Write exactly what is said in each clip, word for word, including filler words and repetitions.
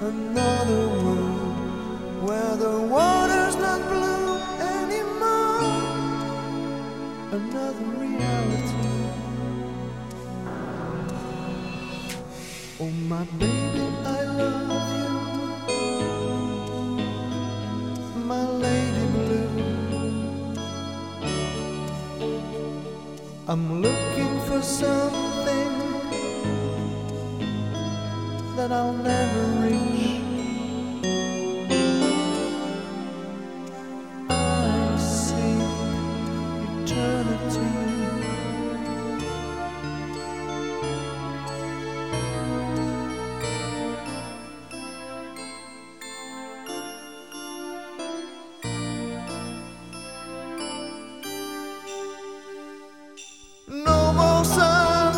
another world where the water's not blue anymore, another reality. Oh my baby, I love you, my lady blue. I'm looking for something that I'll never reach. I see eternity. No more sun,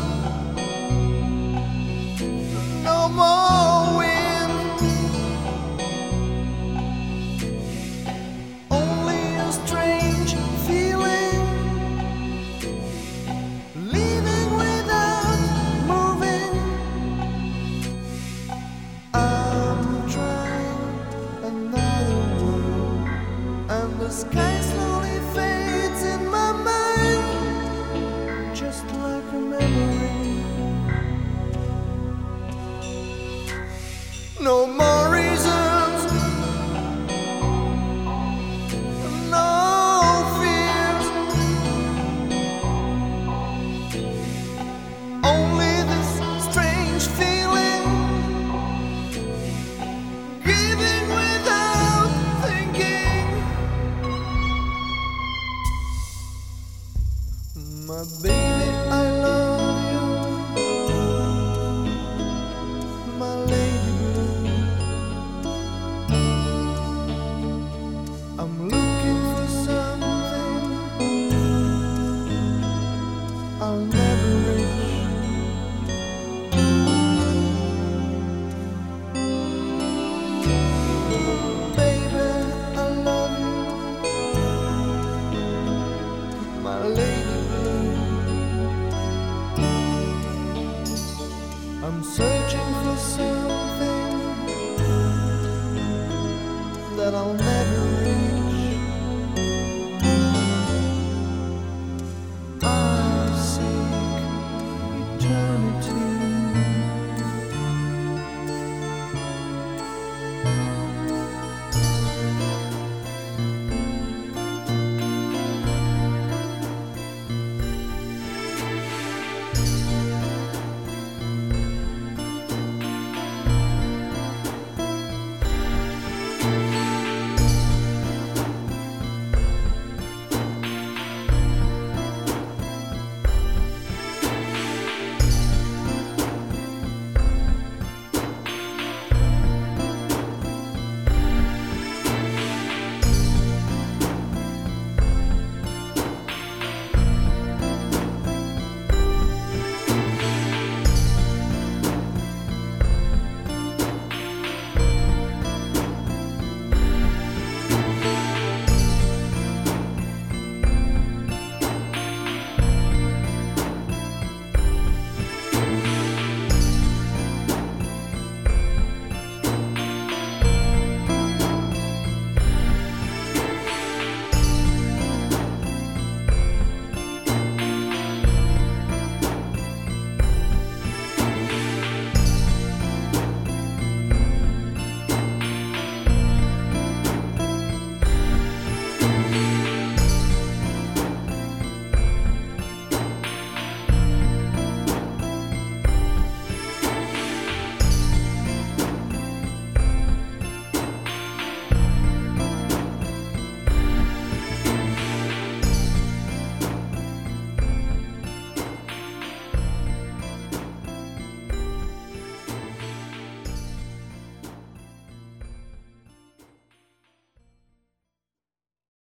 no more wind, only a strange feeling, leaving without moving. I'm trying another world, and the sky slowly fades in my mind, just like a memory. No more reasons, no fears, only this strange feeling, giving without thinking. My baby, I love you, my lady blue. I'm looking for something I'll never reach. Baby, I love you, my lady blue. I'm searching for something that I'll never reach. I seek eternity.